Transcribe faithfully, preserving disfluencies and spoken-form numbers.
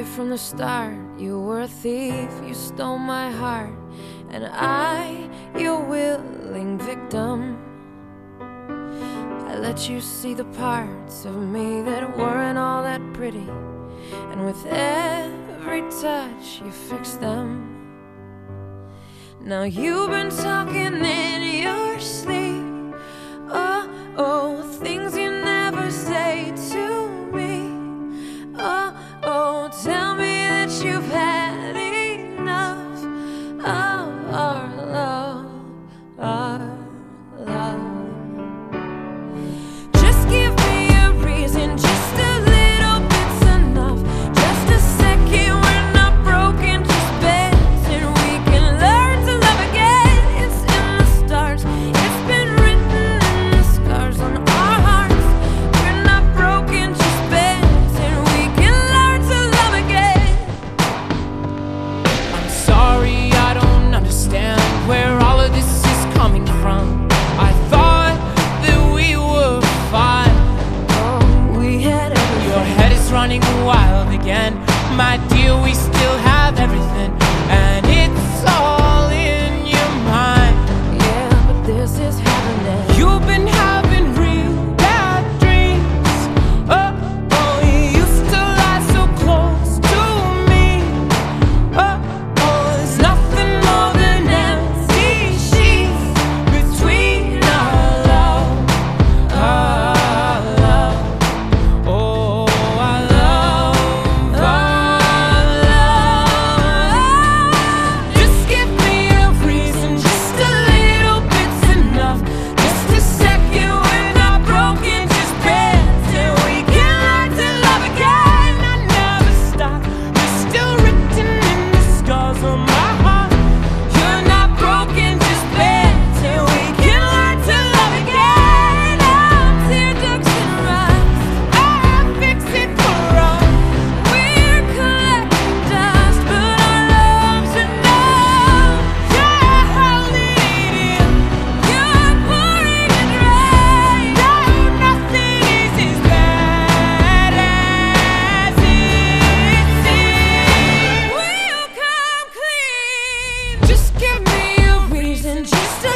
right from the start. You were a thief, you stole my heart, and I, your willing victim. I let you see the parts of me that weren't all that pretty, and with every touch you fixed them. Now you've been talking in your sleep, oh, oh, things you never say to me. Oh, oh, tell me that you've had enough of our love, our love. Just give me a reason, just a little bit's enough. Just a second, we're not broken, just bends, and we can learn to love again. It's in the stars, it's been written in the scars on our hearts. We're not broken, just bends, and we can learn to love again. I'm sorry, I don't understand where all of this is coming from. I thought that we were fine. Oh, we had everything. Your head is running wild again. My dear, we still have everything, and it's all in your mind. Yeah, but this is happening. You've been having real bad dreams. Oh, oh, you used to lie so close to me. Oh, oh, there's nothing more than empty sheets between our love, our love. Oh, our love, our love. Just give me a reason, just a little bit's enough. Just a second, we're not broken, just bends, and we can learn to love again. I never stop, you're still written in the scars on my heart. You're not broken, just bends, and we can learn to love again. Now tear ducts and rust, I'll fix it for us. we're collecting dust, but our love's enough. Yeah, hold it in. You're pouring it rain. No, nothing is as bad as it seems. We'll come clean. Just give me a reason, just a